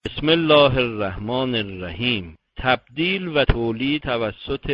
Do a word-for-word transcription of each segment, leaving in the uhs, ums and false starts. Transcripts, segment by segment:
بسم الله الرحمن الرحیم. تبدیل و تولید توسط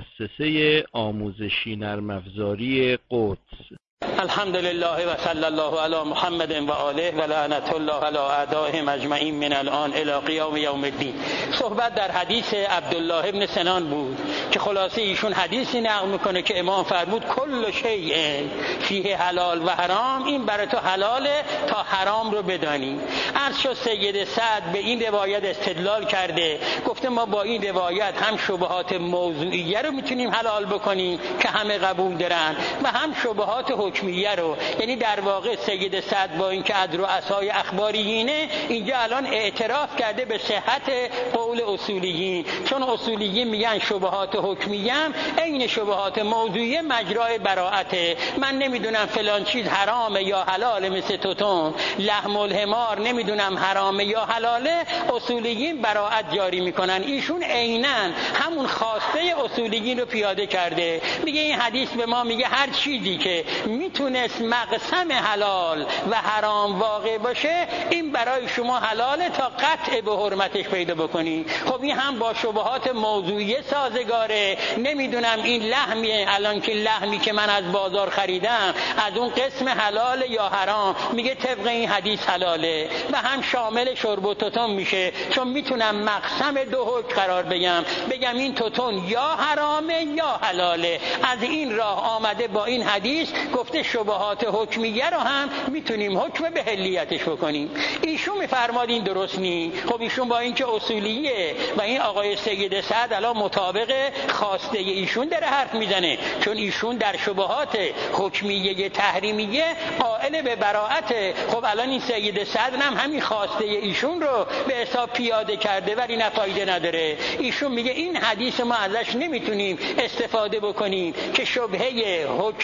مؤسسه آموزشی نرم افزاری قدس. الحمد لله و صلی الله علی محمد و آله و لعنت الله علی اعدائهم اجمعین من الان الی قیام یوم الدین. صحبت در حدیث عبدالله ابن سنان بود که خلاصه ایشون حدیثی نقل میکنه که امام فرمود کل شیء فیه حلال و حرام، این برای تو حلاله تا حرام رو بدانی. عرض شد سید سعد به این روایت استدلال کرده، گفته ما با این روایت هم شبهات موضوعیه رو میتونیم حلال بکنیم که همه قبول دارن و هم شبهات حکمیه رو. یعنی در واقع سید سعد با اینکه از رؤسای اخباریینه اینجا الان اعتراف کرده به صحت قول اصولیین، چون اصولیین میگن شبهات حکمیه هم عین شبهات موضوعیه مجرای براءته. من نمیدونم فلان چیز حرامه یا حلاله، مثل توتون لحم الحمار نمیدونم حرامه یا حلاله، اصولیین براءت جاری میکنن. ایشون عیناً همون خواسته اصولیین رو پیاده کرده، میگه این حدیث به ما میگه هر چیزی که میتونست مقسم حلال و حرام واقع باشه این برای شما حلاله تا قطع به حرمتش پیدا بکنی. خب این هم با شبهات موضوعیه سازگاره. نمیدونم این لحمی الان که لحمی که من از بازار خریدم از اون قسم حلال یا حرام، میگه طبق این حدیث حلاله و هم شامل شرب و توتون میشه، چون میتونم مقسم دو حکم قرار بگم بگم این توتون یا حرامه یا حلاله. از این راه آمده با این حدیث گفته شبهات حکمیه رو هم میتونیم حکم به حلیتش بکنیم. ایشون میفرماد این درست نی. خب ایشون با اینکه اصولیه و این آقای سید سعد الان مطابق خواسته ایشون داره حرف میزنه، چون ایشون در شبهات حکمیه تحریمیه قائل به براءت. خب الان این سید سعد هم همین خواسته ایشون رو به حساب پیاده کرده ولی نه فایده نداره. ایشون میگه این حدیث ما ازش نمیتونیم استفاده بکنیم که شبهه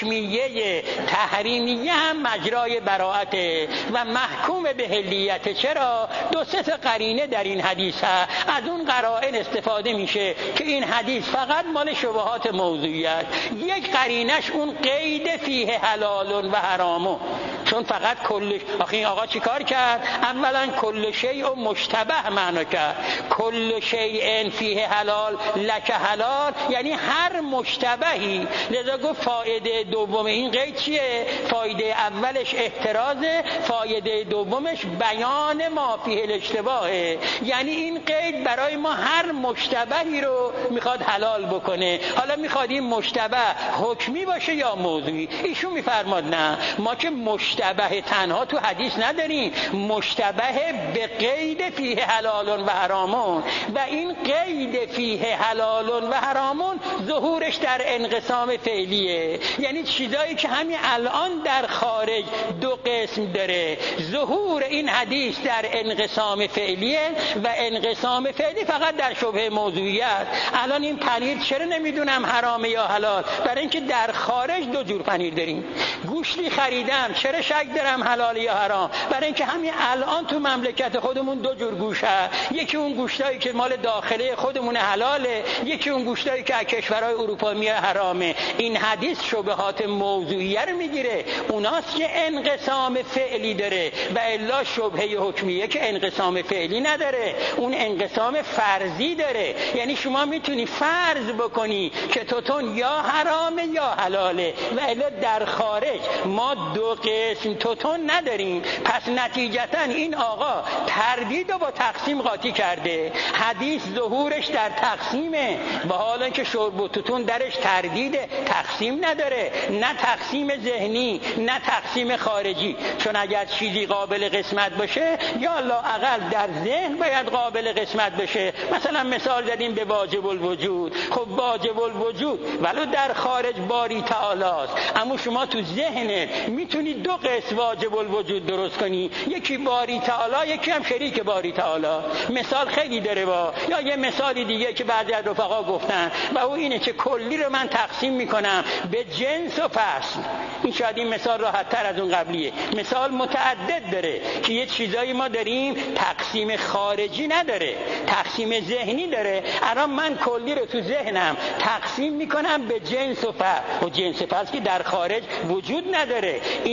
حکمیه تحریمیه هم مجرای براءته و محکوم به حلیت. چرا؟ دو سه تا قرینه در این حدیث هست. از اون قرائن استفاده میشه که این حدیث فقط مال شبهات موضوعیت. یک قرینش اون قید فیه حلال و حرامو، چون فقط کل. آخه این آقا چیکار کرد؟ اولا کل شیء و مشتبه معنا کرد. کل شیء فیه حلال لک حلال یعنی هر مشتبهی. لذا گفت فایده دوم این قید چیه؟ فایده اولش احترازه، فایده دومش بیان ما فیه الاشتباهه. یعنی این قید برای ما هر مشتبهی رو میخواد حلال بکنه. حالا میخواد این مشتبه حکمی باشه یا موضوعی. ایشون میفرماد نه، ما که مشتبه تنها تو حدیث نداریم، مشتبه به قید فیه حلال و حرامون و این قید فیه حلال و حرامون ظهورش در انقسام فعلیه. یعنی چیزایی که همین الان در خارج دو قسم داره. ظهور این حدیث در انقسام فعلیه و انقسام فعلی فقط در شبهه موضوعیت. الان این پنیر چرا نمیدونم حرامه یا حلال؟ برای اینکه در خارج دو جور پنیر داریم. گوشتی خریدم چرا شک دارم حلال یا حرام؟ برای اینکه همین الان تو مملکت خودمون دو جور گوشت هست. یکی اون گوشتایی که مال داخله خودمون حلاله، یکی اون گوشتایی که از کشورهای اروپا میاد حرامه. این حدیث شبهات موضوعیه رو میگیره، اوناست که انقسام فعلی داره و الا شبهه حکمیه که انقسام فعلی نداره، اون انقسام فرضی داره. یعنی شما میتونی فرض بکنی که توتون یا حرامه یا حلاله و الا در خارج ما دو قسم توتون نداریم. پس نتیجتا این آقا تردید رو با تقسیم قاطی کرده. حدیث ظهورش در تقسیمه و حالا که شرب و توتون درش تردید تقسیم نداره، نه تقسیم ذهنی نه تقسیم خارجی. چون اگر چیزی قابل قسمت باشه یا لااقل در ذهن باید قابل قسمت بشه. مثلا مثال زدیم به واجب الوجود. خب واجب الوجود ولو در خارج باری تعالی است، اما شما تو ذهنت میتونی دو قسم واجب الوجود درست کنی، یکی باری تعالی یکی هم شریک باری تعالی. مثال خیلی داره با یا یه مثالی دیگه که بعضی از رفقا گفتن و او اینه که کلی رو من تقسیم میکنم به جنس و فصل. این شاید این مثال راحت تر از اون قبلیه. مثال متعدد داره که یه چیزایی ما داریم تقسیم خارجی نداره، تقسیم ذهنی داره. الان من کلی رو تو ذهنم تقسیم میکنم به جنس و فصل و جنس فصل که در خارج وجود نداره. این تق...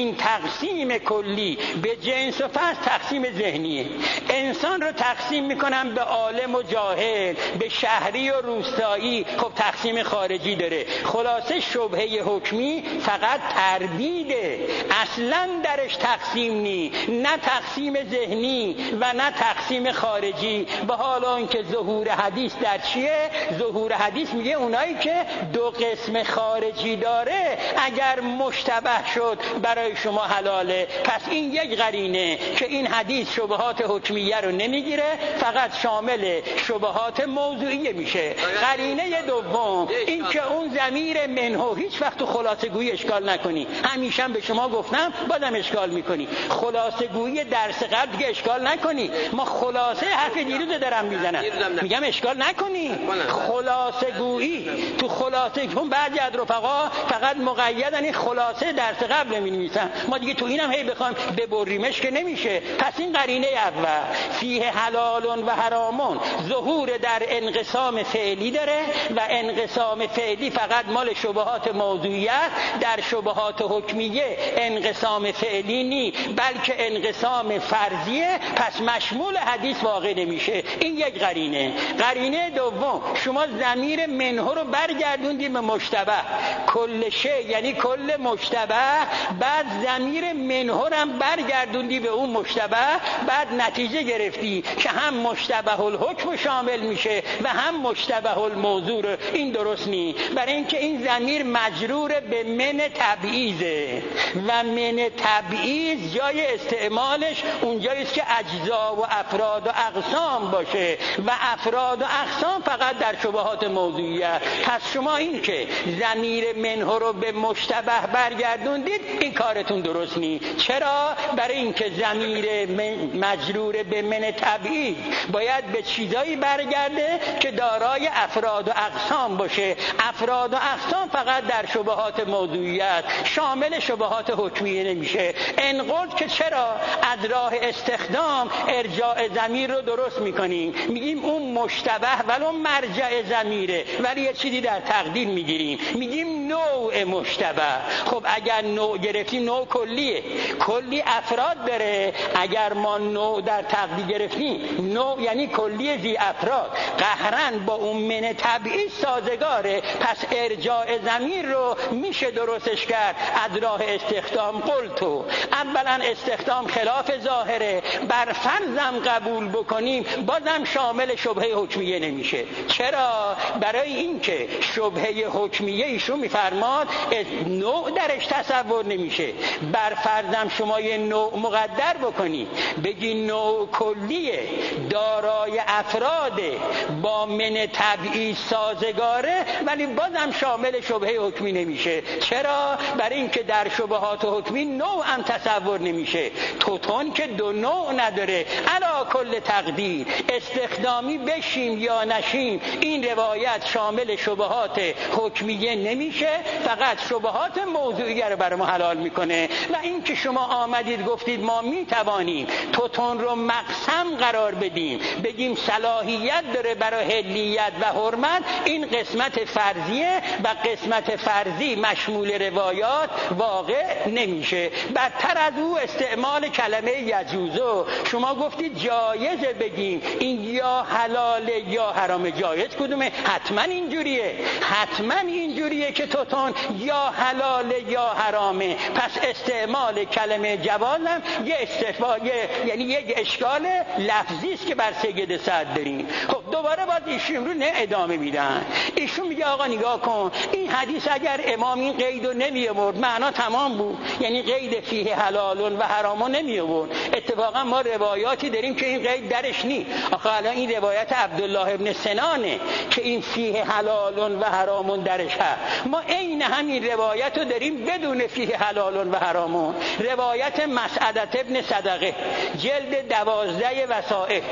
تقسیم کلی به جنس و فصل تقسیم ذهنیه. انسان رو تقسیم میکنن به عالم و جاهل، به شهری و روستایی. خب تقسیم خارجی داره. خلاصه شبهه حکمی فقط تردیده، اصلا درش تقسیم نی، نه تقسیم ذهنی و نه تقسیم خارجی. به حال آنکه ظهور حدیث در چیه؟ ظهور حدیث میگه اونایی که دو قسم خارجی داره اگر مشتبه شد برای شما حلاله. پس این یک قرینه که این حدیث شبهات حکمیه رو نمیگیره، فقط شامل شبهات موضوعیه میشه. قرینه دوم این که اون ضمیر منه هیچ وقت تو خلاصه گویی اشکال نکنی. همیشه به شما گفتم بازم اشکال میکنی. خلاصه گویی درس قبل دیگه اشکال نکنی. ما خلاصه حرف دیروز دارم میزنم، میگم اشکال نکنی. خلاصه گویی تو خلاصه، چون بعضی از رفقا فقط مقیدن این خلاصه درس قبل می‌نویسن، ما دیگه تو اینم هی بخوایم ببریمش که نمیشه. پس این قرینه اول فیه حلال و حرامون ظهور در انقسام فعلی داره و انقسام فعلی فقط مال شبهات موضوعیه. در شبهات حکمیه انقسام فعلی نی بلکه انقسام فرضیه، پس مشمول حدیث واقع نمیشه. این یک قرینه. قرینه دوم شما ضمیر منه رو برگردوندید به مشتبه. کل شی یعنی کل مشتبه، بعد ضمیر منه رو هم برگردوندی به اون مشتبه، بعد نتیجه گرفتی که هم مشتبه الحکم شامل میشه و هم مشتبه الموضوع. این درست نی، برای اینکه این ضمیر مجرور به من تبعیضه و من تبعیض جای استعمالش اونجاییست که اجزا و افراد و اقسام باشه و افراد و اقسام فقط در شبهات موضوعیه. پس شما این که ضمیر منه رو به مشتبه برگردوندید این کارتون درست نی. چرا؟ برای اینکه ضمیر مجرور به من تبعیض باید به چیزایی برگرده که دارای افراد و اقسام باشه. افراد و اقسام فقط در شبهات موضوعیت، شامل شبهات حکمیه نمیشه. انقلت که چرا از راه استخدام ارجاع ضمیر رو درست میکنیم، میگیم اون مشتبه ولو مرجع ضمیره، ولی یه چیزی در تقدیر میگیریم، میگیم نوع مشتبه. خب اگر نوع گرفتیم، نوع کلیه، کلی افراد داره. اگر ما نوع در تقدیر گرفتیم، نوع یعنی کلی زی افراد، قهرن با اون من طبیعی سازگاره. پس ارجاع ضمیر رو میشه درستش کرد از راه استخدام. قلتو اولا استخدام خلاف ظاهره، بر فرضم قبول بکنیم بازم شامل شبهه حکمیه نمیشه. چرا؟ برای اینکه شبهه حکمیه ایشون میفرماد نوع درش تصور نمیشه. بر فرضم شما یه نوع مقدر بکنی، بگی نوع کلیه، دارای افراد، با من طبعی سازگاره، ولی بازم شامل شبهه حکمی نمیشه. چرا؟ برای اینکه در شبهات حکمی نوع هم تصور نمیشه. توتون که دو نوع نداره. علا کل تقدیر استخدامی بشیم یا نشیم، این روایت شامل شبهات حکمیه نمیشه، فقط شبهات موضوعیه رو برای ما حلال میکنه. و این که شما آمدید گفتید ما میتوانیم توتون رو مقسم قرار بدیم، بگیم صلاحیت داره برای حلیت و حرمت، این قسمت فرضیه و قسمت فرضی مشمول روایات واقع نمیشه. بدتر از او استعمال کلمه یجوزو، شما گفتید جایزه بگیم این یا حلاله یا حرام. جایز کدومه؟ حتما اینجوریه، حتما اینجوریه که توتون یا حلاله یا حرامه. پس استعمال کلمه جوازم یه استفاده، یعنی یک اشکال لفظی است که بر سید صد داریم. خب دوباره باز ایشون رو نه ادامه میدن. ایشون میگه آقا نگاه کن، این حدیث اگر امام این قید رو نمی آورد معنا تمام بود، یعنی قید فیه حلال و حرام نمی آورد. اتفاقا ما روایاتی داریم که این قید درش نی. آخه الان این روایت عبدالله ابن سنانه که این فیه حلال و حرام درش هست. ما عین همین روایت رو داریم بدون فیه حلال و حرام. روایت مسعدة ابن صدقه جلد دوازده وسائل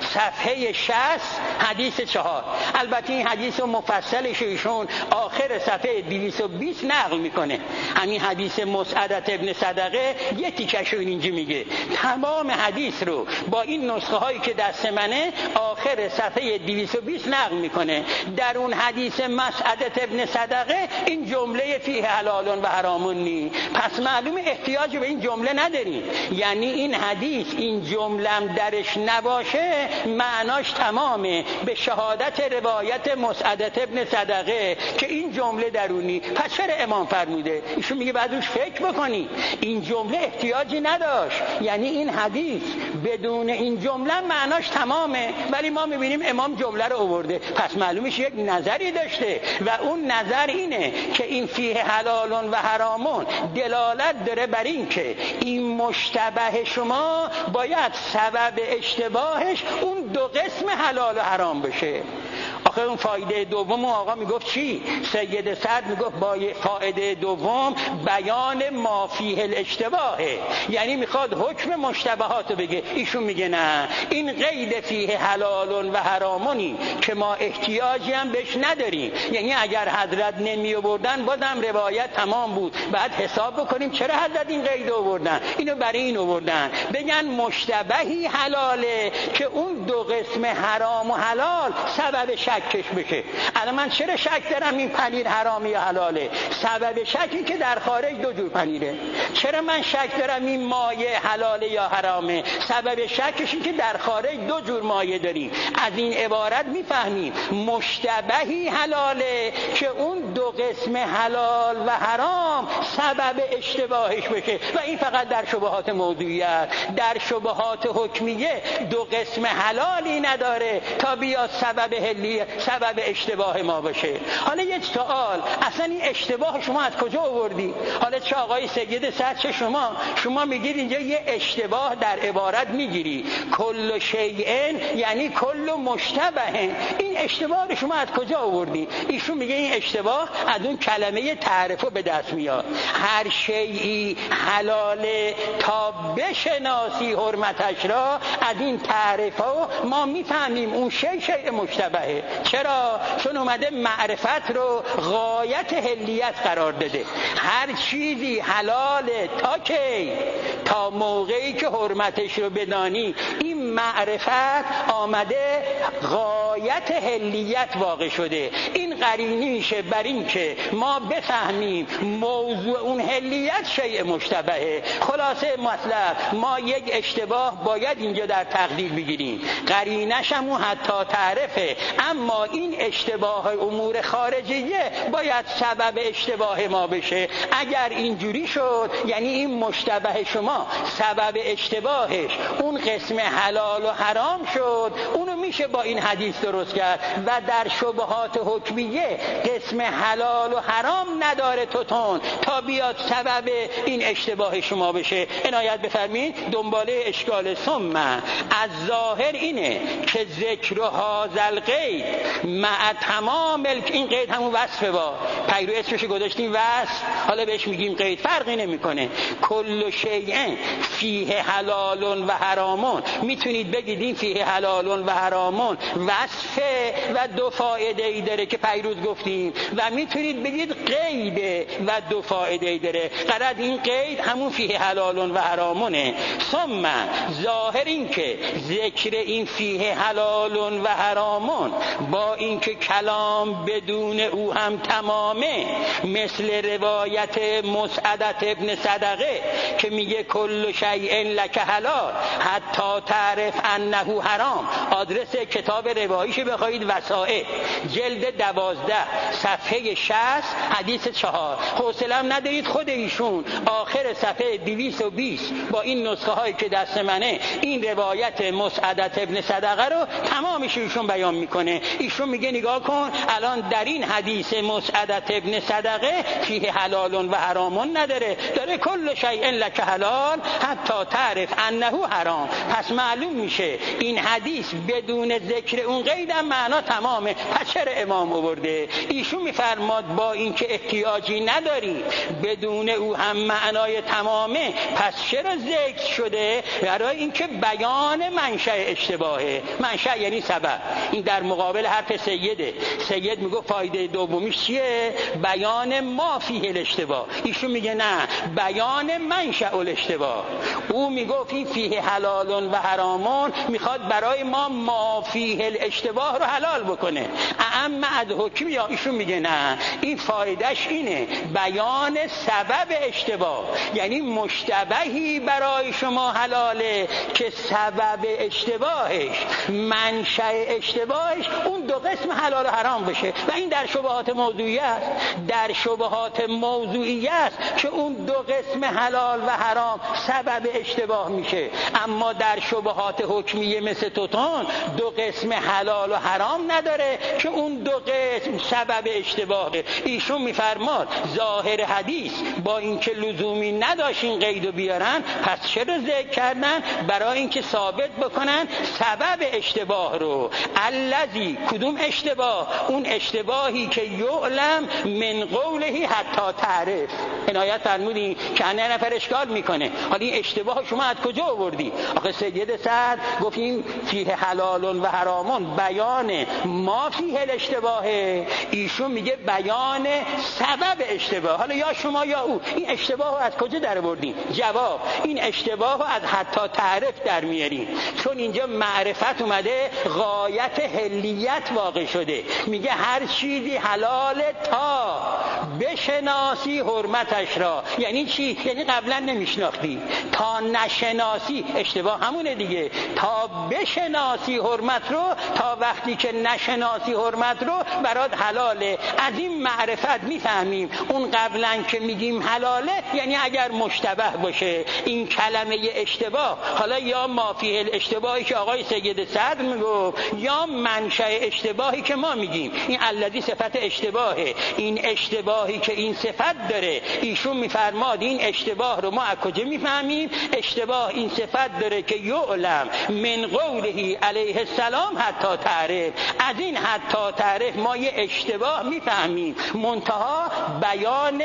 صفحه شصت حدیث چهار. البته این حدیث و مفصلش ایشون آخر صفحه دویست و بیست نقل میکنه. همین حدیث مسعدة ابن صدقه یه تیکش رو اینجا میگه. تمام حدیث رو با این نسخه هایی که دست منه آخر صفحه دویست و بیست نقل میکنه. در اون حدیث مسعدة ابن صدقه این جمله فیه حلال و حرام نی. پس معلومه احتیاج به این جمله نداریم. یعنی این حدیث این جملم درش نباشه معناش تمامه به شهادت روایت مسعدة ابن صدقه که این جمله درونی. پس چرا امام فرموده؟ ایشون میگه بعد روش فکر بکنی. این جمله احتیاجی نداشت، یعنی این حدیث بدون این جمله معناش تمامه، ولی ما میبینیم امام جمله رو آورده، پس معلومش یک نظری داشته و اون نظر اینه که این فیه حلالون و حرامون دلالت داره بر این که این مشتبه شما باید سبب اشتباهش اون دو قسم حلال و حرام بشه. آخه اون فایده دوم آقا میگفت چی؟ سید صدر میگفت با فایده دوم بیان ما فیه الاشتباهه، یعنی میخواد حکم مشتبهات رو بگه. ایشون میگه نه، این قید فیه حلالون و حرامونی که ما احتیاجی هم بهش نداریم، یعنی اگر حضرت نمی آوردن بازم روایت تمام بود. بعد حساب بکنیم چرا حضرت این قید آوردن، اینو برای این آوردن بگن مشتبهی حلاله که اون دو قسم حرام و حلال سبب شکش بشه. الان من چرا شک دارم این پنیر حرامی یا حلاله؟ سبب شکی که در خارج دو جور پنیره. چرا من شک دارم این مایه حلاله یا حرامه؟ سبب شکش این که در خارج دو جور مایه داریم. از این عبارت میفهمیم مشتبهی حلاله که اون دو قسم حلال و حرام سبب اشتباهش بشه و این فقط در شبهات موضوعیت. در شبهات حکمیه دو قسم حلالی نداره تا بیاد سبب حلی سبب اشتباه ما بشه. حالا یک سوال، اصلا این اشتباه شما از کجا آوردی؟ حالا چه آقای سید صدر چه شما شما میگید اینجا یه اشتباه در عبارت میگیری کل شیئن یعنی کل مشتبه. این اشتباه شما از کجا آوردی؟ ایشون میگه این اشتباه از اون کلمه تعرفه به دست میاد. هر شیئی حلاله تا بشناسی حرمتش را، از این تعرفه ما میفهمیم اون شیء شیء مشتبهه. چرا؟ چون اومده معرفت رو غایت حلیت قرار داده. هر چیزی حلاله تا کی؟ تا موقعی که حرمتش رو بدانی. این معرفت آمده غایت حلیت واقع شده. این قرینی میشه بر این که ما بفهمیم موضوع اون حلیت شیء مشتبهه. خلاصه مطلب ما یک اشتباه باید اینجا در تقدیر بگیریم، قرینش هم حتی تعرفه، اما این اشتباه امور خارجیه باید سبب اشتباه ما بشه. اگر اینجوری شد یعنی این مشتبه شما سبب اشتباهش اون قسم حلال و حرام شد، اونو میشه با این حدیث درست کرد و در شبهات حکمیه قسم حلال و حرام نداره توتون تا بیاد سبب این اشتباه شما بشه. عنایت بفرمین دنباله اشکال. ثم از ظاهر اینه که ذکر هذا القید مع تمام این قید همون وصفه با پیرو اسمش گذاشتیم وصف، حالا بهش میگیم قید، فرقی نمیکنه. کل شیء فیه حلال و حرامون، میتونید بگید این فیه حلال و حرامون وصفه و دو فایده ای داره که پیروز گفتیم، و میتونید بگید قید و دو فایده ای داره. قرار این قید همون فیه حلال و حرامونه. ثم ظاهر این که ذکر این فیه حلال و حرامون با اینکه کلام بدون او هم تمامه، مثل روایت مسعدة ابن صدقه که میگه کل شیء لک حلال حتی تعرف انه حرام. آدرس کتاب رواییش بخواید وسائل جلد دوازده صفحه شصت حدیث چهار. حوصله‌ام ندارید خود ایشون آخر صفحه دویست و بیست با این نسخه هایی که دست منه این روایت مسعدة ابن صدقه رو تمامش ایشون بیان میکنه. ایشون میگه نگاه کن الان در این حدیث مسعدة ابن صدقه فیه حلال و حرامون نداره، داره کل شیء لک حلال حتی تعرف انه حرام. پس معلوم میشه این حدیث بدون ذکر اون قیدم معنا تمامه. پس چرا امام آورده؟ ایشون میفرماد با اینکه احتیاجی نداری بدون او هم معنای تمامه، پس چرا ذکر شده؟ برای اینکه بیان منشأ اشتباهه. منشأ یعنی سبب. این در مقابل حرف سیده. سید میگه فایده دومیش چیه؟ بیان ما فیه الاشتباه. ایشون میگه نه، بیان منشأ الاشتباه. او میگه این فیه حلال و حرامون میخواد برای ما ما ما فیه الاشتباه رو حلال بکنه. اما از حکم یا ایشون میگه نه، این فایدهش اینه بیان سبب اشتباه، یعنی مشتبهی برای شما حلاله که سبب اشتباهش، منشأ اشتباهش اون دو قسم حلال و حرام بشه. و این در شبهات موضوعیه است، در شبهات موضوعیه است که اون دو قسم حلال و حرام سبب اشتباه میشه. اما در شبهات حکمیه مثل توتون دو قسم حلال و حرام نداره که اون دو قسم سبب اشتباهه. ایشون میفرماد ظاهر حدیث با اینکه لزومی نداشت این قیدو بیارن، پس چرا ذکر کردن؟ برای اینکه ثابت بکنن سبب اشتباه رو. الذی، کدوم اشتباه؟ اون اشتباهی که یعلم من قولهی حتی تعرف. عنایت فرمودین که انا نفر اشکال میکنه، حالا این اشتباه شما از کجا آوردی؟ آخه سید سعد گفتیم فیه حلال و حرامون بیان ما فیه الاشتباه، ایشون میگه بیان سبب اشتباه. حالا یا شما یا او این اشتباه رو از کجا در آوردین؟ جواب، این اشتباه رو از حتی تعرف در میاریم، چون اینجا معرفت اومده غایت حلیت واقع شده. میگه هر چیزی حلال تا بشناسی حرمتش را. یعنی چی؟ یعنی قبلا نمیشناختی، تا نشناسی، اشتباه همونه دیگه، تا بشناسی حرمت رو، تا وقتی که نشناسی حرمت رو برات حلاله. از این معرفت میفهمیم اون قبلا که میگیم حلاله یعنی اگر مشتبه باشه. این کلمه اشتباه، حالا یا ما فیه الاشتباهی که آقای سید سعد میگو، یا منشأ اشتباهی که ما میگیم. این الذی صفت اشتباهه، این اشتباهی که این صفت داره. ایشون میفرماد این اشتباه رو ما از کجا میفهمیم؟ اشتباه این صفت داره که یعلم من قوله علیه السلام حتی تعرف. از این حتی تعرف ما یه اشتباه میفهمیم، منتها بیان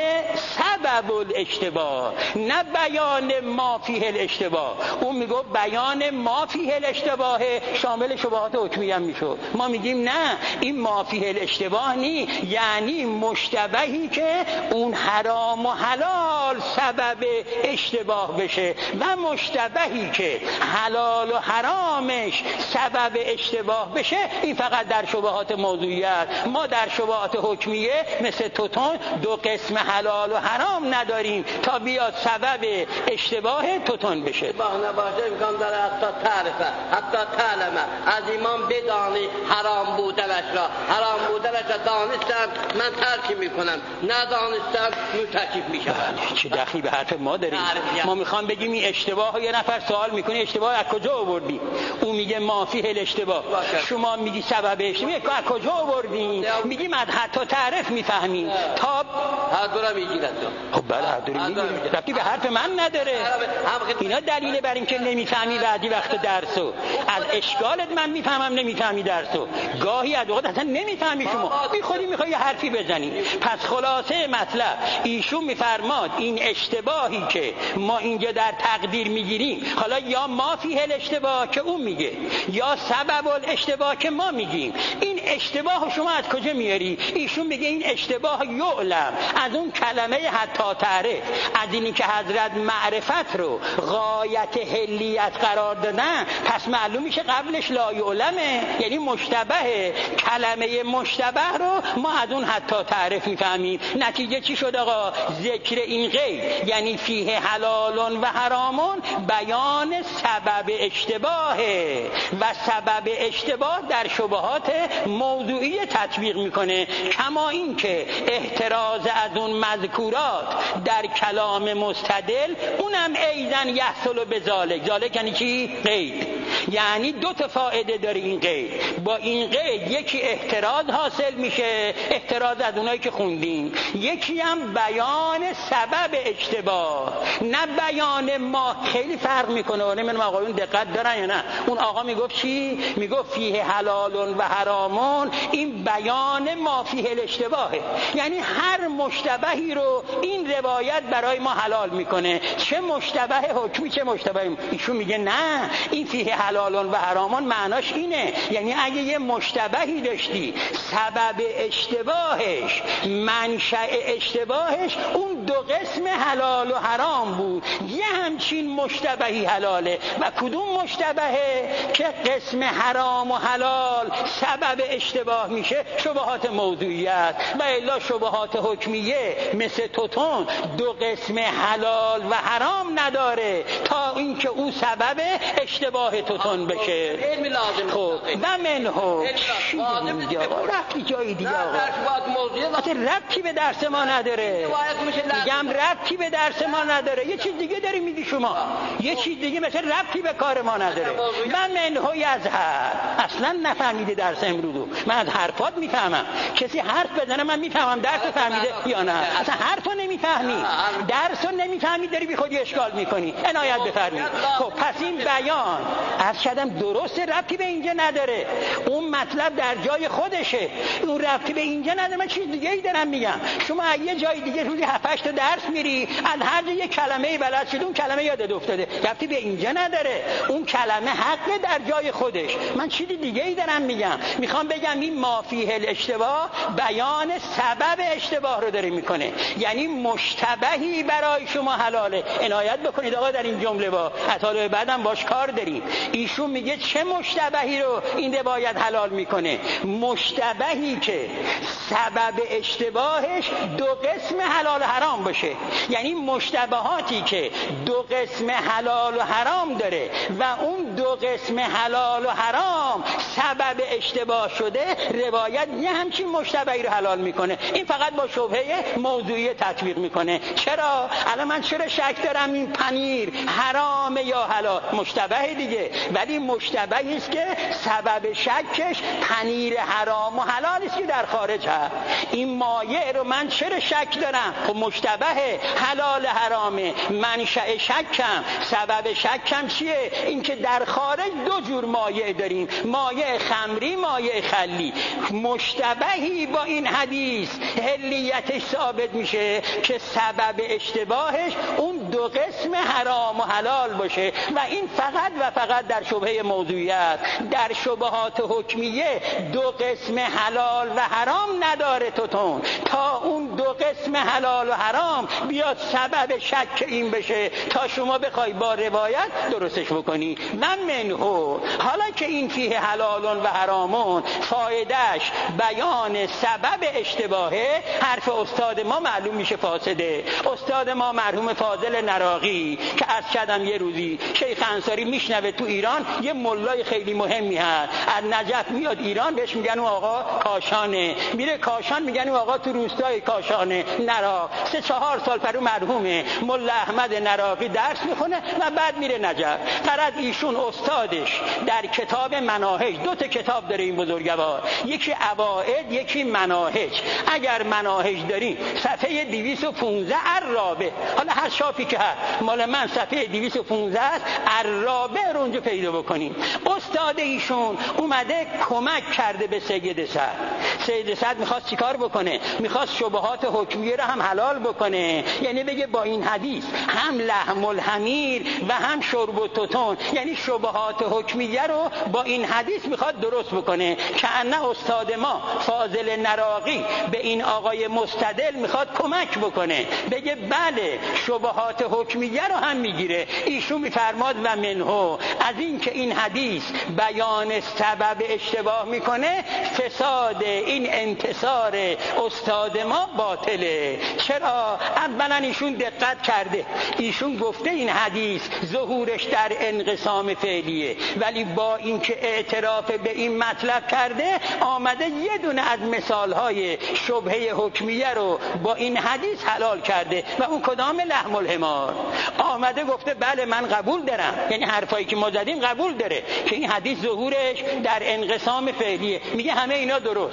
سبب الاشتباه، نه بیان ما فیه الاشتباه. اون میگه بیان ما فیه الاشتباه شامل شبهات حکمی هم میشد. ما میگیم نه، این ما فیه الاشتباه نی، یعنی مشتبهی که اون حرام و حلال سبب اشتباه بشه، و مشتبهی که حلال و حرامش سبب اشتباه بشه این فقط در شبهات موضوعیت. ما در شبهات حکمیه مثل توتون دو قسم حلال و حرام نداریم تا بیاد سبب اشتباه توتون بشه. بانه باشه امکان داره حتی تعرفه، حتی تعلمه، از ایمان بدانی حرام بودنش را، حرام بودنش را دانستم من ترک میکنم، ندانستم مرتکب میشم. چه دخلی به حرف ما داریم؟ ما میخوام بگیم این اشتباه، یه نفر سوال میکنه اشتباه از کجا آوردی؟ اون میگه ما فیه الاشتباه، شما میگی سبب اشتباه، از کجا آوردین؟ میگیم از حتی تعرف میفهمیم. تا هر دو را میگیرد. خب بله هر دو را میگیرد، ربطی به حرف من نداره. اینا دلیل بر این که نمیفهمی بعدی وقت درسو. از اشکالت من میفهمم نمیفهمی درسو، گاهی از وقت اصلا نمیفهمی شما، بی خودی میخوای یه حرفی بزنی. پس خلاصه مطلب ایشون میفرماد این اشتباهی که ما اینجا در تقدیر میگیریم، حالا یا ما فیه الاشتباه که اون میگه، یا سبب الاشتباه که ما میگیم، این اشتباه شما از کجا میاری؟ ایشون میگه این اشتباه یعلم، از اون کلمه حتی تعرف، از اینی که حضرت معرفت رو غایت حلیت قرار دادن، پس معلوم میشه قبلش لا یعلمه، یعنی مشتبه. کلمه مشتبه رو ما از اون حتی تعرف میفهمیم. نتیجه چی شد آقا؟ ذکر این غیر، یعنی فیه حلال و حرامون، بیان سبب اشتباهه، و سبب اشتباه در شبهات موضوعی تطبیق میکنه. کما این که احتراز از اون مذکورات در کلام مستدل اونم ایزن یحصل به ذالک. ذالک یعنی چی؟ قید. یعنی دو تا فایده داره این قید. با این قید یکی احتراز حاصل میشه، احتراز از اونایی که خوندیم، یکی هم بیان سبب اشتباه، نه بیان ما. خیلی فرق میکنه. نمیدونم آقایون دقت دارن یا نه. اون آقا میگفت چی؟ میگفت فیه حلال و حرامون، این بیان ما فیه الاشتباهه، یعنی هر مشتبهی رو این روایت برای ما حلال میکنه، چه مشتبه حکمی چه مشتبه. ایشون میگه نه، این فیه حلالون و حرامون معناش اینه، یعنی اگه یه مشتبهی داشتی سبب اشتباهش منشأ اشتباهش اون دو قسم حلال و حرام بود، یه همچین مشتبهی حلاله. و کدوم مشتبهه که قسم حرام و حلال سبب اشتباه میشه؟ شبهات موضوعیت. و الا شبهات حکمیه مثل توتون دو قسم حلال و حرام نداره تا اینکه او سبب اشتباه توتون بشه. خب و منهو ربطی جایی دیگه آقا، ربطی به درس ما نداره. میگم ربطی به درس ما نداره، یه چیز دیگه داری میگی شما، یه چیز دیگه مثل ربطی به کار ما نداره. و منهو یزهر، اصلا نفهمیده درس امروزو. من از حرفات میفهمم، کسی حرف بزنه من میفهمم درس فهمیده یا نه. اصلا حرفو نمیفهمی، درسو نمیفهمی، داری بی خودی اشکال میکنی. عنایت بفرمایید. خب پس این بیان از شدم درست ربطی به اینجا نداره، اون مطلب در جای خودشه، اون ربطی به اینجا نداره. من چیز دیگه ای دارم میگم. شما یه جای دیگه روزی هفت هشت تا درس میری، از هر جای یه کلمه بلد شد اون کلمه یادت افتاده، ربطی به اینجا نداره، اون کلمه حق در جای خودش. من چیز دیگه ای دارم میگم، میخوام بگم این ما فیه الاشتباه بیان سبب اشتباه رو داره میکنه، یعنی مشتبهی برای شما حلاله. عنایت بکنید آقا در این جمله با اطالع بعدم باش کار داریم. ایشون میگه چه مشتبهی رو این باید حلال میکنه؟ مشتبهی که سبب اشتباهش دو قسم حلال و حرام باشه، یعنی مشتبهاتی که دو قسم حلال و حرام داره و اون دو قسم حلال و حرام سبب اشتباه شده، روایت یه همچین مشتبهی رو حلال میکنه. این فقط با شبهه موضوعی تطبیق میکنه. چرا؟ الان من چرا شک دارم این پنیر حرام یا حلال؟ مشتبه دیگه، ولی مشتبهی است که سبب شکش پنیر حرام و حلال است که در خارج هست. این مایع رو من چرا شک دارم؟ خب مشتبه حلال حرامه، منشأ شکم، سبب شکم چیه؟ این که در خارج دو جور مایع داریم، مایع خمری، مایع خلی. مشتبهی با این حدیث حلیتش ثابت میشه که سبب اشتباهش اون دو قسم حرام و حلال باشه. و این فقط و فقط در شبهه موضوعیت. در شبهات حکمیه دو قسم حلال و حرام نداره توتون، تا اون دو قسم حلال و حرام بیاد سبب شک این بشه تا شما بخوای با روایت درستش بکنی. من منهو، حالا که این فیه حلالون و حرامون فایدهش بیان سبب اشتباهه، حرف استاد ما معلوم میشه فاسده. استاد ما مرحوم فاضل نراقی که از شدم یه روزی شیخ انصاری میشنوه تو ایران یه ملای خیلی مهمی هست، از نجف میاد ایران، بهش میگن اون آقا کاشانه، میره کاشان میگن اون آقا تو روستای کاشانه نراق. سه چهار سال پرو مرحومه ملا احمد نراقی درس میخونه و بعد میره نجف. فرض ایشون استادش در کتاب مناهج، دو تا کتاب داره این بزرگوار، یکی عوائد یکی مناهج. اگر مناهج داریم صفحه دویست و پانزده الرابع، حالا هر شافی که هست، مال من صفحه دویست و پانزده است، الرابع رو اونجا پیدا بکنیم. استاد ایشون اومده کمک کرده به سید صدر. سید صدر میخواست چیکار بکنه؟ میخواست شبهات حکمیه رو هم حلال بکنه، یعنی بگه با این حدیث هم لحم الحمیر و هم شرب التوتون، یعنی شبهات حکمیه رو با این حدیث میخواد درست بکنه. که انه استاد ما فاضل نراقی به این آقای مستدل میخواد کمک بکنه، بگه بله شبهات حکمیه رو هم میگیره. ایشون میفرماد و منهو، از این که این حدیث بیان سبب اشتباه میکنه، فساد این انتصار استاد ما باطله. چرا؟ اولا ایشون دقت کرده، ایشون گفته این حدیث ظهورش در انقسام فعلیه، ولی با اینکه اعتراف به این مطلب کرده، آمده یه دونه از مثالهای شبهه حکمیه رو با این حدیث حلال کرده. و اون کدام؟ لحم الحمار. آمده گفته بله من قبول دارم، یعنی حرفایی که ما زدیم قبول داره که این حدیث ظهورش در انقسام فعلیه. میگه همه اینا درست،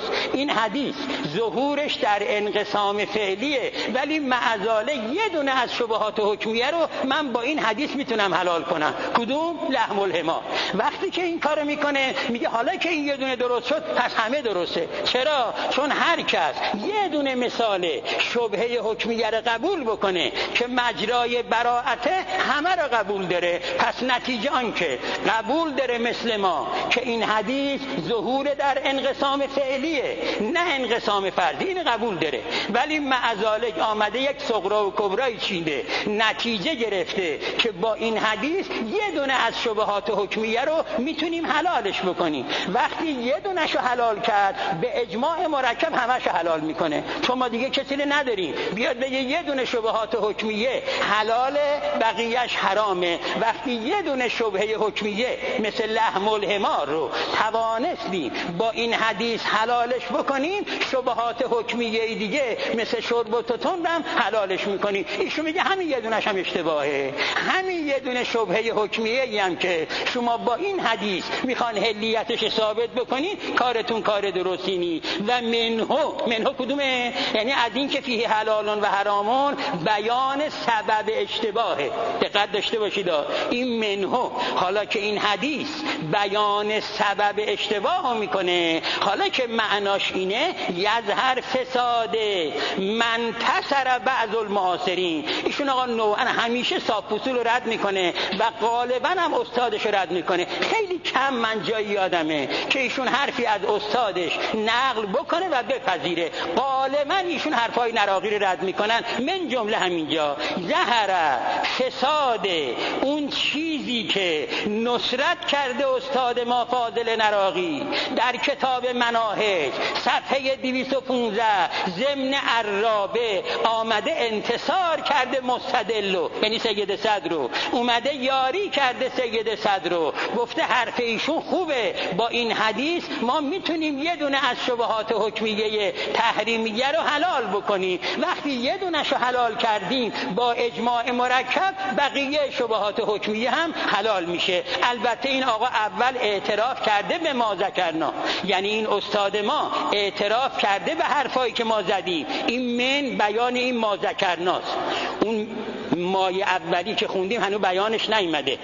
درست این حدیث ظهورش در انقسام فعلیه، ولی معذاله یه دونه از شبهات حکمیه رو من با این حدیث میتونم حلال کنم. کدوم؟ لحم الحمار. وقتی که این کارو میکنه میگه حالا که این یه دونه درست شد پس همه درسته. چرا؟ چون هر کس یه دونه مثال شبهه حکمیه رو قبول بکنه که مجرای براءته همه رو قبول داره، پس نتیجه آن که قبول داره مثل ما که این حدیث ظهور در انقسام فعلیه نه انقسام فردی، این قبول داره، ولی معذالک آمده یک صغرا و کبرای چیده، نتیجه گرفته که با این حدیث یه دونه از شبهات حکمیه رو میتونیم حلالش بکنیم. وقتی یه دونهشو حلال کرد به اجماع مرکب همه‌شو حلال میکنه، چون ما دیگه کسی نداریم بیاد بگه یه دونه شبهات حکمیه حلاله بقیهش حرامه. وقتی یه دونه شبهه حکمیه مثل لحم الحمار رو توانستیم با این حدیث حلالش بکنیم، شبهات حکمیه دیگه مثل شرب و تتن هم حلالش میکنیم. ایشون میگه همین یه دونش هم اشتباهه، همین یه دونه شبهه حکمیه هم که شما با این حدیث میخوان حلیتش ثابت بکنین، کارتون کار درستی نی. و منهو منهو کدومه؟ یعنی از این که فیه حلالون و حرامون بیان سبب اشتباهه. دقت داشته باشید این منهو، حالا که این حدیث بیان سبب اشتباه میکنه، حالا که معناش اینه یظهر فساده من تسر بعض المعاصرین. ایشون آقا نوعا همیشه صاف اصول رو رد میکنه و غالبا هم استادش رو رد میکنه. خیلی کم من جایی یادمه که ایشون حرفی از استادش نقل بکنه و بپذیره. غالبا ایشون حرفای نراقی رو رد میکنن، من جمله همینجا ظهر فساد اون چیزی که نصرت کرده استاد ما فاضل نراقی در کتاب مناهج صفحه دویست و پانزده ضمن عرابه آمده انتصار کرده مستدلو، یعنی سید صدر رو اومده یاری کرده سید صدر رو، گفته حرف ایشون خوبه، با این حدیث ما میتونیم یه دونه از شبهات حکمیه تحریمیه رو حلال بکنیم. وقتی یه دونش رو حلال کردیم با اجماع مرکب بقیه شبهات حکمیه هم حلال میشه. البته این آقا اول اعتراف کرده به ما ذکرنا، یعنی این استاد ما اعتراف کرده به حرفایی که ما زدیم. این من بیان این ما ذکرناست. اون مای اولی که خوندیم هنو بیانش نیامده،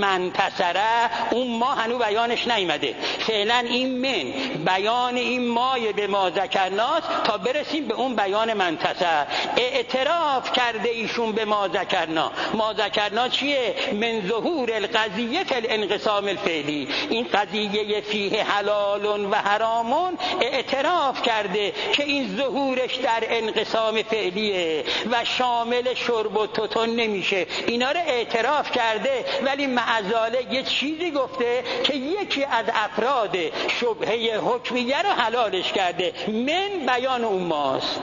منتصره اون ما هنو بیانش نیامده. فعلا این من بیان این مای به ما ذکرناست تا برسیم به اون بیان منتصر. اعتراف کرده ایشون به ما ذکرنا. ما ذکرنا چیه؟ من ظهور القضیه فی الانقسام الفعلی. این قضیه فیه حلال و حرامون اعتراف کرده که این ظهورش در انقسام فعلیه و شامل شرب و تتن نمیشه. اینا رو اعتراف کرده، ولی معذاله یه چیزی گفته که یکی از افراد شبهه حکمیه رو حلالش کرده. من بیان اون ماست.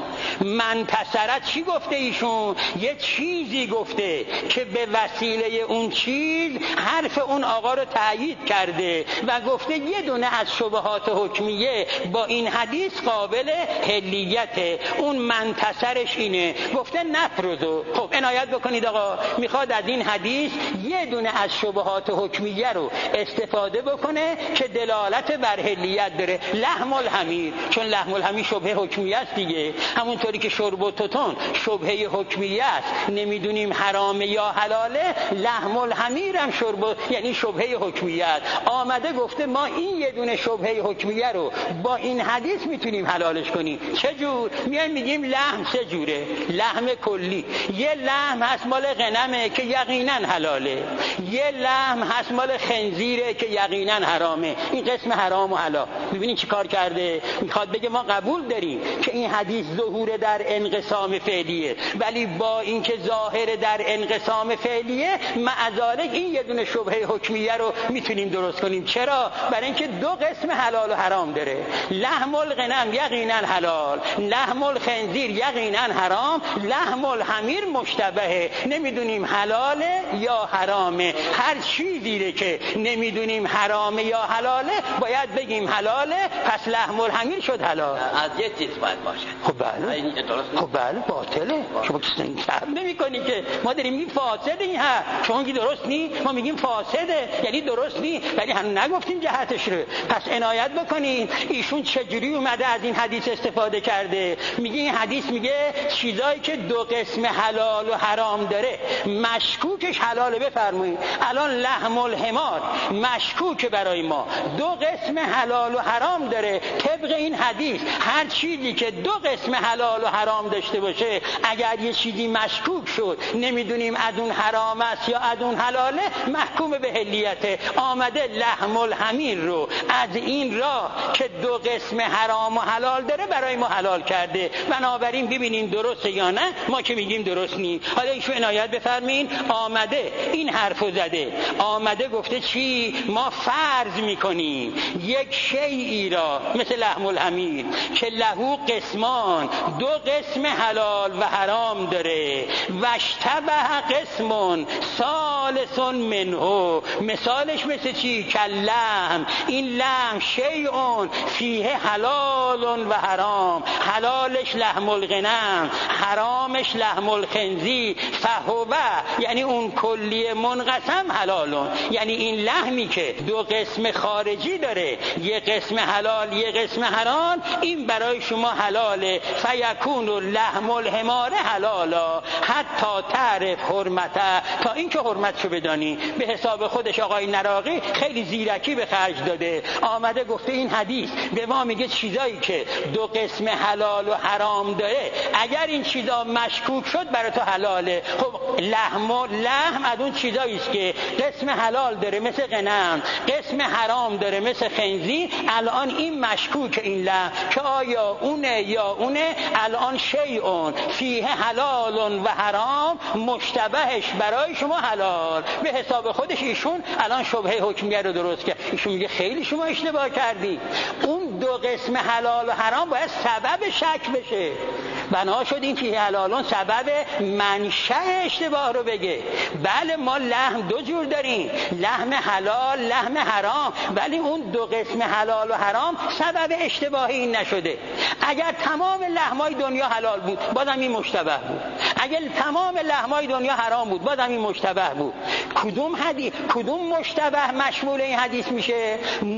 منتصرت چی گفته ایشون؟ یه چیزی گفته که به وسیله اون چیز حرف اون آقا رو تأیید کرده و گفته یه دونه از شبهات حکمیه با این حدیث قابل حلیته. اون منتصرش اینه، گفته نفرضو. خب عنایت بکنید آقا، میخواد از این حدیث یه دونه از شبهات حکمیه رو استفاده بکنه که دلالت بر حلیت داره. لحم الحمیر، چون لحم الحمیر شبهه حکمیه است دیگه، همونطوری که شرب و تتن شبهه حکمیه است، نمیدونیم حرامه یا حلاله، لحم الحمیر هم شرب یعنی شبهه حکمیه است. آمده گفته ما این یه دونه شبهه حکمیه رو با این حدیث میتونیم حلالش کنیم. چه جور؟ میایم میگیم لحم سه جوره. لحم کلی، یه لحم هست مال غنمه که یقینا حلاله، یه لحم هست مال خنزیره که یقینا حرامه. این قسم حرام و حلال. ببینید چی کار کرده؟ میخواد بگه ما قبول داریم که این حدیث ظهور در انقسام فعلیه، ولی با اینکه ظاهر در انقسام فعلیه معذالک این یه دونه شبهه حکمیه رو میتونیم درست کنیم. چرا؟ برای اینکه دو قسم حلال و حرام داره. لحم الغنم یقینا حلال، لحم الخنزیر یقینا حرام، لحم الحمیر مشتبهه. که نمیدونیم حلاله یا حرامه. هر چیزی که نمیدونیم حرامه یا حلاله باید بگیم حلاله، پس لحم الحمیر شد حلال. از یه چیز باید باشد. خب بله خب بله باطله. شما که سنگ نمی کنی که ما داریم میگیم فاسده این ها، شما میگی درست نی، ما میگیم فاسده یعنی درست نی، ولی هنوز نگفتیم جهتش رو. پس عنایت بکنین ایشون چجوری اومده از این حدیث استفاده کرده. میگه این حدیث میگه چیزایی که دو قسم حلال و حرام داره مشکوکش حلاله. بفرمایید الان لحم الحمار مشکوک برای ما، دو قسم حلال و حرام داره. طبق این حدیث هر چیزی که دو قسم حلال و حرام داشته باشه اگر یه چیزی مشکوک شد نمیدونیم از اون حرام است یا از اون حلاله محکوم به حلیته. آمده لحم الحمیر رو از این راه که دو قسم حرام و حلال داره برای ما حلال کرده. بنابراین ببینین درسته یا نه، ما که میگیم درست نی. حالا ایشو عنایت بفرمین آمده این حرفو زده، آمده گفته چی؟ ما فرض میکنیم یک شیئی را مثل لحم الحمیر که لهو قسمان، دو قسم حلال و حرام داره، واشتبه قسمون ثالث منه. مثالش مثل چی؟ کلحم. این لحم شیئون فیه حلال و حرام، حلالش لحم الغنم، حرامش لحم الخنزیر. فهوه یعنی اون کلی منقسم حلالون، یعنی این لحمی که دو قسم خارجی داره، یه قسم حلال یه قسم حرام، این برای شما حلاله. فیکون لحم الحمار حلالا حتی تعرف حرمته، تا اینکه حرمتشو بدانی. به حساب خودش آقای نراقی خیلی زیرکی به خرج داده، آمده گفته این حدیث به ما میگه چیزایی که دو قسم حلال و حرام داره اگر این چیزا مشکوک شد برای تو حلاله. خب لحم و لحم از اون چیزایی است که قسم حلال داره مثل غنم، قسم حرام داره مثل خنزیر. الان این مشکوک این لحم که آیا اونه یا اونه. الان شیئون فیه حلال و حرام، مشتبهش برای شما حلال. به حساب خودش ایشون الان شبهه حکمیه رو درست کرد. ایشون میگه خیلی شما اشتباه کردی، اون دو قسم حلال و حرام باید سبب شک بشه. بنا شد این فیه حلالون سبب منشأ اشتباه رو بگه. بله ما لحم دو جور داریم، لحم حلال لحم حرام، ولی اون دو قسم حلال و حرام سبب اشتباهی این نشده. اگر تمام لحمای دنیا حلال بود بازم این مشتبه بود، اگر تمام لحمای دنیا حرام بود بازم این مشتبه بود. کدوم حدیث کدوم مشتبه مشمول این حدیث میشه؟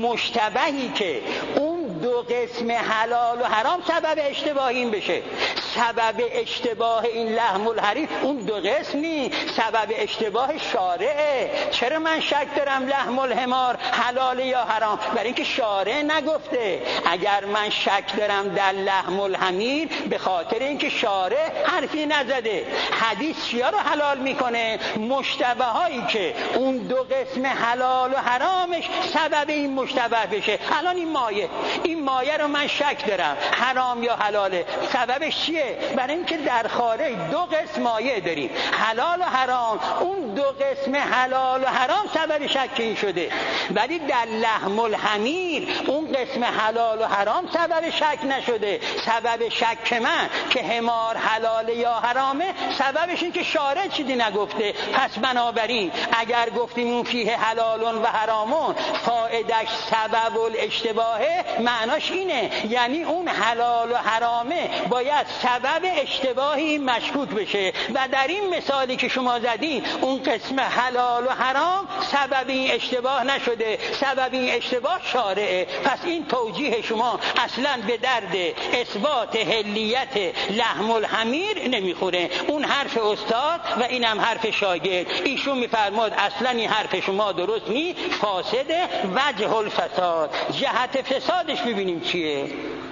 مشتبهی که اون دو قسم حلال و حرام سبب اشتباه این بشه. سبب اشتباه این لحم الحریر اون دو قسم نی، سبب اشتباه شارعه. چرا من شک دارم لحم الحمار حلال یا حرام؟ برای اینکه شارع نگفته. اگر من شک دارم در لحم الحمیر به خاطر اینکه شارع حرفی نزده. حدیث چیا رو حلال میکنه؟ مشتبه هایی که اون دو قسم حلال و حرامش سبب این مشتبه بشه. الان این مایه این مایه رو من شک دارم حرام یا حلاله، سببش چیه؟ برای اینکه در خارج دو قسم مایه داریم، حلال و حرام. اون دو قسم حلال و حرام سبب شک این شده، ولی در لحم الحمیر اون قسم حلال و حرام سبب شک نشده. سبب شک من که حمار حلال یا حرامه سببش این که شارع چیزی نگفته. پس بنابراین اگر گفتیم اون فیه حلالون و حرامون فائدش سبب الاشتباهه، معناش اینه یعنی اون حلال و حرامه باید سبب اشتباهی مشکوک بشه. و در این مثالی که شما زدین اون قسم حلال و حرام سبب این اشتباه نشده، سبب این اشتباه شارعه. پس این توجیه شما اصلا به درد اثبات حلیت لحم الحمیر نمیخوره. اون حرف استاد و اینم حرف شاگرد. ایشون میفرماد اصلا این حرف شما درست نی، فاسده. وجه الفساد، جهت فسادش ببینیم چیه.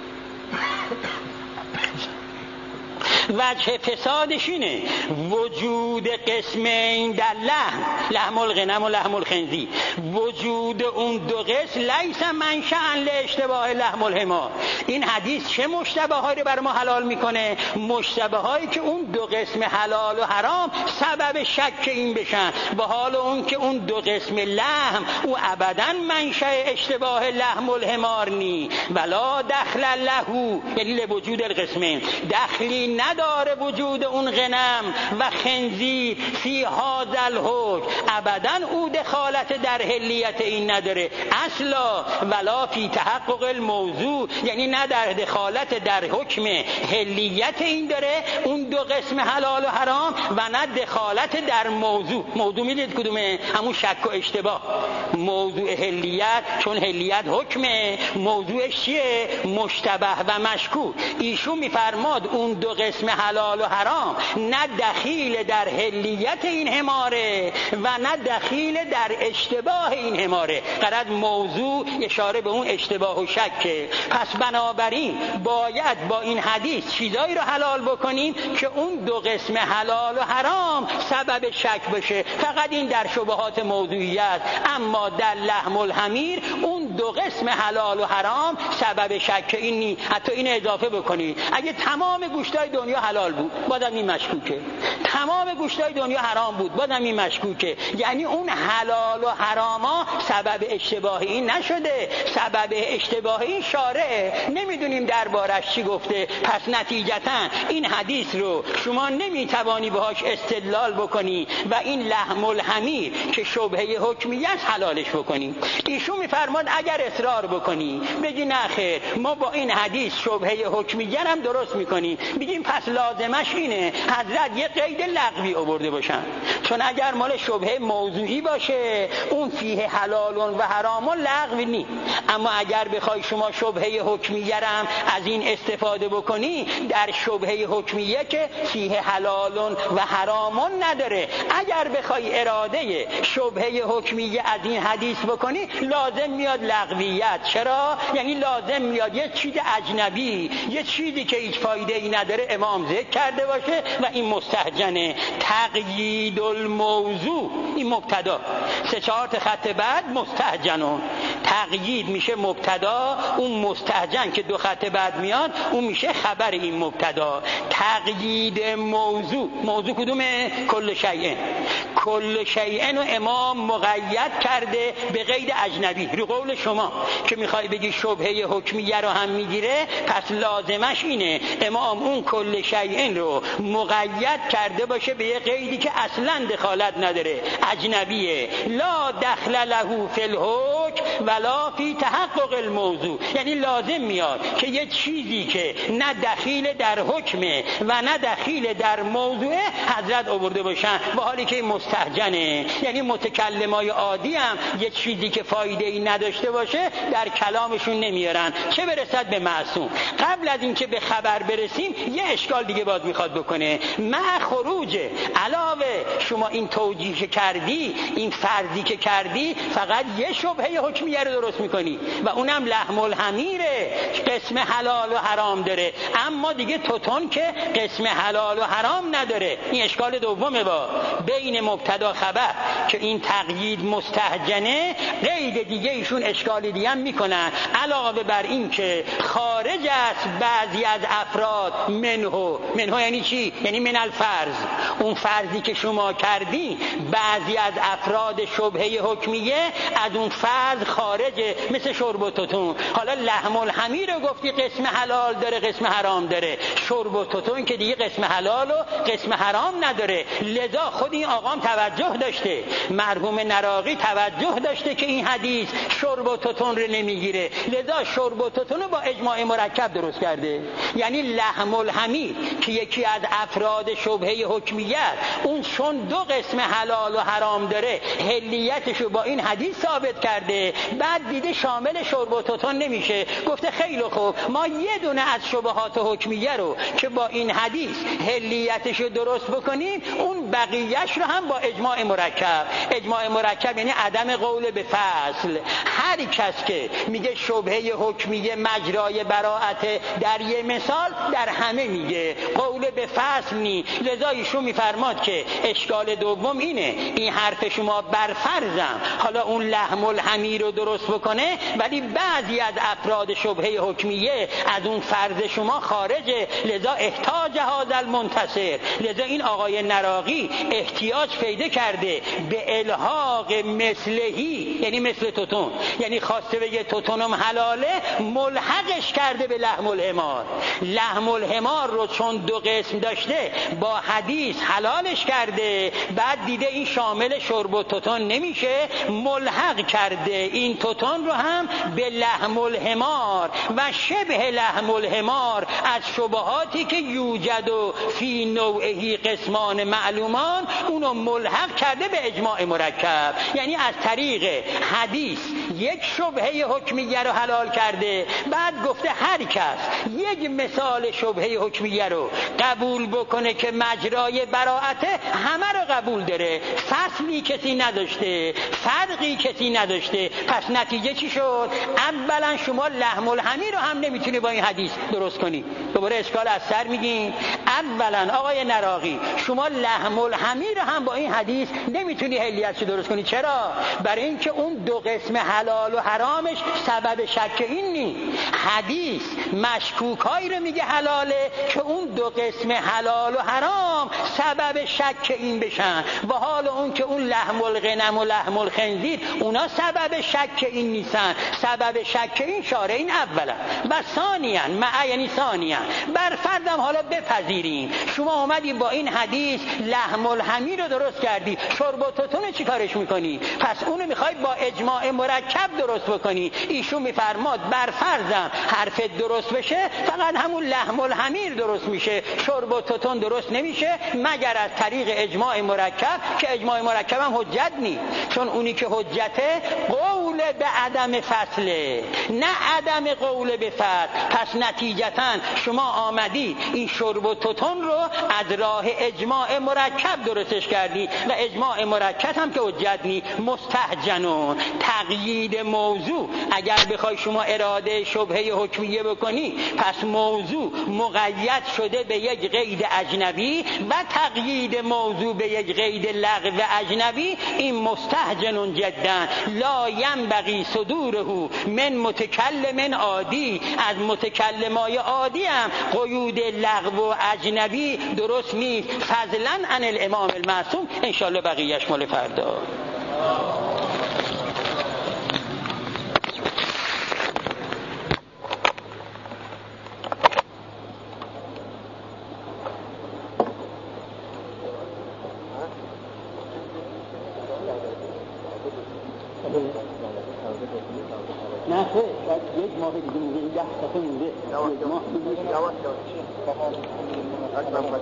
وجه فسادش اینه وجود قسمین در لحم، لحم الغنم و لحم الخنزیر، وجود اون دو قسم لیس منشأ لاشتباه لحم الحمار. این حدیث چه مشتبه هایی رو بر ما حلال میکنه؟ مشتبه هایی که اون دو قسم حلال و حرام سبب شک این بشن، به حال اون که اون دو قسم لحم او ابدا منشأ اشتباه لحم الحمار نی ولا دخل له، یعنی لوجود القسمین، دخلی نداره وجود اون غنم و خنزیر فی هذا الحکم، ابدا او دخالت در حلیت این نداره اصلا، ولا فی تحقق الموضوع، یعنی نه در دخالت در حکم حلیت این داره اون دو قسم حلال و حرام، و نه دخالت در موضوع. موضوع میدید کدومه؟ همون شک و اشتباه. موضوع حلیت، چون حلیت حکمه، موضوعش چیه؟ مشتبه و مشکوک. ایشون میفرماد اون دو قسم حلال و حرام نه دخیل در حلیت این حماره و نه دخیل در اشتباه این حماره. قرد موضوع اشاره به اون اشتباه و شکه. پس بنابراین باید با این حدیث چیزایی رو حلال بکنیم که اون دو قسم حلال و حرام سبب شک بشه. فقط این در شبهات موضوعیت، اما در لحم الحمیر اون دو قسم حلال و حرام سبب شک این نی. حتی این اضافه بکنید اگه تمام گوشتای دنیا حلال بود بازم این مشکوکه، تمام گوشتای دنیا حرام بود بازم این مشکوکه. یعنی اون حلال و حراما سبب اشتباه این نشده، سبب اشتباه این شارعه. نمیدونیم دربارش چی گفته. پس نتیجتا این حدیث رو شما نمیتوانی بهاش استدلال بکنی و این لحم الحمیر که شبهه حکمیت حلالش بکنی. ایشون میفرماد اگر اصرار بکنی بگی نه خیر ما با این حدیث شبهه حکمیت هم درست میکنیم، بگیم پس لازمش اینه حضرت یه قید لغوی آورده باشن، چون اگر مال شبهه موضوعی باشه اون فیه حلال و حرام لغوی نی. اما اگر بخوای شما شبهه حکمیه هم از این استفاده بکنی، در شبهه حکمیه که فیه حلال و حرام نداره، اگر بخوای اراده شبهه حکمیه از این حدیث بکنی لازم میاد لغویت. چرا؟ یعنی لازم میاد یه چیز اجنبی، یه چیزی که هیچ فایده ای نداره امام ذکر کرده باشه و این مستهجنه. تقیید الموضوع این مبتدا، سه چهار تا خط بعد مستهجنون. تقیید میشه مبتدا، اون مستهجن که دو خط بعد میاد اون میشه خبر این مبتدا. تقیید موضوع، موضوع کدومه؟ کل شیء. کل شیء رو امام مقید کرده به قید اجنبی. رو قول شما که میخوای بگی شبهه حکمیه رو هم میگیره، پس لازمش اینه امام اون کل شیء رو مقید کرده باشه به یه قیدی که اصلا دخالت نداره، اجنبیه. لا دخل له فی الحکم ولا فی تحقق الموضوع. یعنی لازم میاد که یه چیزی که نه دخیل در حکمه و نه دخیل در موضوع حضرت آورده باشن، با حالی که مستهجنه. یعنی متکلمای عادی هم یه چیزی که فایده ای نداشته باشه در کلامشون نمیارن، چه برسد به معصوم. قبل از اینکه به خبر برسیم یه اشکال دیگه باز میخواد بکنه. مع خروج علاوه شما این توجیه که کردی، این فرضی که کردی، فقط یه شبهه حکمیه رو درست میکنی و اونم لحم الحمیره، قسم حلال و حرام داره، اما دیگه توتون که قسم حلال و حرام نداره. این اشکال دومه. با بین مبتدا خبر که این تقیید مستهجنه، قید دیگه ایشون اشکال دیگه هم میکنن علاوه بر این که خارج است بعضی از افراد منهو. منهو یعنی چی؟ یعنی من الفرض. اون فرضی که شما کردی بعضی از افراد شبهه حکمیه از اون فرض خارجه، مثل شرب و توتون. حالا لحم الحمیر رو گفتی قسم حلال داره قسم حرام داره، شرب و توتون که دیگه قسم حلال و قسم حرام نداره. لذا خود این آقام توجه داشته، مرحوم نراقی توجه داشته که این حدیث شرب و توتون رو نمیگیره، لذا شرب و توتون رو با اجماع مرکب درست کرده. یعنی لحم الحمیر که یکی از افراد شبهه حکمیت، اون چون دو قسم حلال و حرام داره حلیتش رو با این حدیث ثابت کرده، بعد دیده شامل شرب و توتون نمیشه، گفته خیلی خوب ما یه دونه از شبهات حکمیه رو که با این حدیث حلیتش رو درست بکنیم، اون بقیهش رو هم با اجماع مرکب. اجماع مرکب یعنی عدم قول به فصل. هر کس که میگه شبهه حکمیه مجرای بر براءت در یه مثال در همه میگه، قول به فصل نی. لذا ایشون میفرماد که اشکال دوم اینه، این حرف شما بر فرضم حالا اون لحم الحمی رو درست بکنه، ولی بعضی از افراد شبهه حکمیه از اون فرض شما خارجه، لذا احتاج هذا المنتصر. لذا این آقای نراقی احتیاج پیدا کرده به الحاق مثلهی، یعنی مثل توتون، یعنی خواسته بگه توتونم حلاله، ملحقش کرده به لحم الحمار. لحم الحمار رو چون دو قسم داشته با حدیث حلالش کرده، بعد دیده این شامل شرب و توتون نمیشه، ملحق کرده این توتون رو هم به لحم الحمار و شبه لحم الحمار از شبهاتی که یوجد و فی نوعهی قسمان معلومان، اونو ملحق کرده به اجماع مرکب. یعنی از طریق حدیث یک شبهه حکمیه رو حلال کرده، بعد گفته هر کس یک مثال شبهه حکمیه رو قبول بکنه که مجرای براءته، همه رو قبول داره، فصلی کسی نداشته، فرقی کسی نداشته. پس نتیجه چی شد؟ اولا شما لحم الحمی رو هم نمیتونی با این حدیث درست کنی. دوباره اشکال از سر میگیم. اولا آقای نراقی شما لحم الحمی رو هم با این حدیث نمیتونی حلیتش درست کنی. چرا؟ برای اینکه اون دو قسم حلال و حرامش سبب شک این نی. حدیث مشکوکایی رو میگه حلاله که اون دو قسم حلال و حرام سبب شک این بشن، و حال اون که اون لحم الغنم و لحم الخنزیر اونا سبب شک این نیستن. سبب شک این شارع این اولا. و ثانیاً مع یعنی ثانیاً بر فردم حالا بپذیریم شما اومدی با این حدیث لحم الحمی رو درست کردی، شرب و توتون چی کارش میکنی؟ پس اونو میخوای با اجماع مرکب درست بکنی. ایشون میفرماد بر فرضم حرف درست بشه فقط همون لحم الحمیر درست میشه، شرب و توتون درست نمیشه مگر از طریق اجماع مرکب، که اجماع مرکب هم حجت نی، چون اونی که حجته قول به عدم فصله، نه عدم قول به فصل. پس نتیجتاً شما آمدی این شرب و توتون رو از راه اجماع مرکب درستش کردی، و اجماع مرکب هم که حجت نی. مستهجنون تقیید موضوع، اگر بخوای شما اراده شبهه حکمیه بکنی، پس موضوع مقید شده به یک قید اجنبی و تقیید موضوع به یک قید لغو اجنبی. این مستهجنون جدا لا ینبغی صدوره من متکلم عادی. از متکلمای عادی هم قیود لغو و اجنبی درست نیست، فضلا عن الامام المعصوم. انشالله بقیهش مال فردا. نه خیلی شاید یک ماه دیگه مونده، این ده صفحه مونده، یک ماه مونده. یواش یواش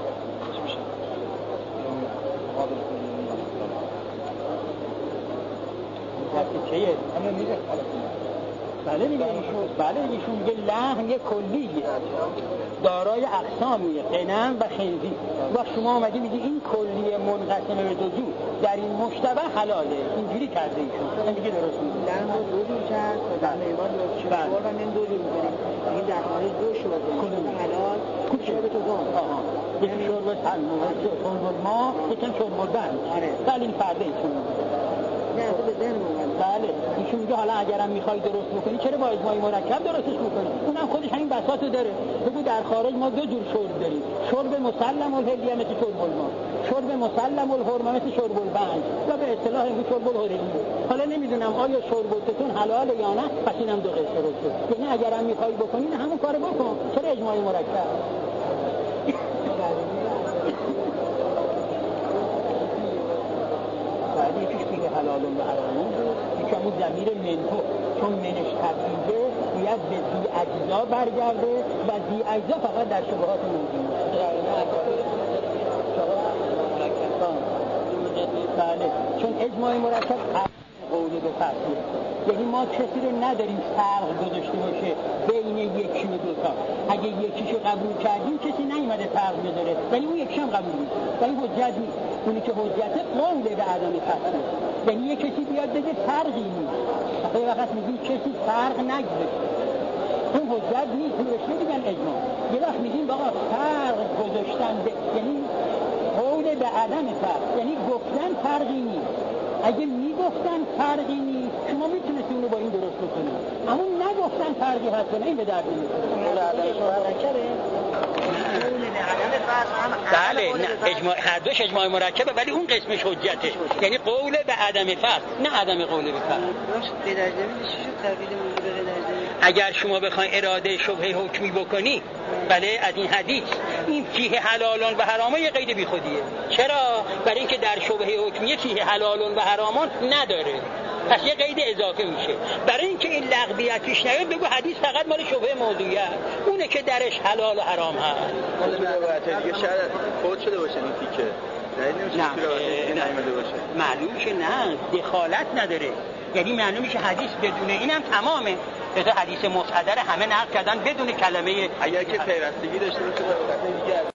چیه؟ همه میگه بله میگه ایشون، بله ایشون میگه لحم یک کلیه دارای اقسامیه، غنم و خنزیر. و شما اومدی میگی این کلیه منقسم به دو جو در این مشتبه حلاله، اینجوری کرده ایشون. میگه درست نیست. لحم رو دو جور کرد در میوان رو چهار و من دو جور می‌کنیم. این در خارج دو شوربه کدوم حلال شوربه تو گم. آها. یک شوربه تنمو، شوربه ما، یکم شوربه بند. آره. ولی این فرده ایشون. نه تو به ذهن اومد. بله ایشون میگه حالا اگرم میخوای درست بکنی چرا با اجماع مرکب درستش بکنی؟ اونم خودش همین بساطو داره. بگو در خارج ما دو جور شرب داریم، شرب مسلم الحلیه مثل شرب الما، شرب مسلم الحرمه مثل شرب البنج، و به اصطلاح این شرب الحرمه. حالا نمیدونم آیا شرب التون حلاله یا نه، پس اینم دو قسم درست شد. یعنی اگرم میخوای بکنی همون کارو بکن، چرا اجماع مرکب؟ بعدی یکیش بگه حلال و حرامون بود، یکی همون ضمیر منهو، چون منش تبدیده باید به ذی اجزا برگرده و ذی اجزا فقط در شبهات موجود. بله چون اجماع مرکب قول به فصله، یعنی ما کسی رو نداریم فرق گذاشته باشه بین یکی و دوتا. اگه یکیشو قبول کردیم کسی نیومده فرق بذاره، ولی اون یکیش هم قبول نیست، ولی حجت نیست. اونی که حجته قول به عدم فصله، یعنی یک کسی بیاد بگه فرقی نیست. وقتی وقت میگیم کسی فرق نگذاشته، اون حجت نیست. اون رشته میگن اجماع. یه وقت میگیم آقا فرق گذاشتن ب... یعنی قول به عدم فرق، یعنی گفتن فرقی نیست. اگه میگفتن فرقی نیست شما میتونستید اون رو با این درست بکنید، اما نگفتن فرقی هست نه این به درد نمیخوره. بله نه اجماع، هر دوش اجماع مرکبه ولی اون قسمش حجته، یعنی قول به عدم فرق نه عدم قول به فرق. اگر شما بخواید اراده شبهه حکمی بکنی بله از این حدیث این فیه حلالان و حرامان یه قید بی خودیه. چرا؟ برای اینکه در شبهه حکمی فیه حلالان و حرامان نداره، پس یه قید اضافه میشه. برای اینکه این لغویتش نیاد بگو حدیث فقط مال شبهه موضوعیه، اونه که درش حلال و حرام هست. حالا روایت دیگه شاید خود شده باشه این فیکه. نه معلوم شه نه دخالت نداره، یعنی معلوم میشه حدیث بدون اینم تمامه. مثلا حدیث مصدر همه نقل کردن بدون کلمه اگر که پیوستگی داشته باشه با روایت دیگه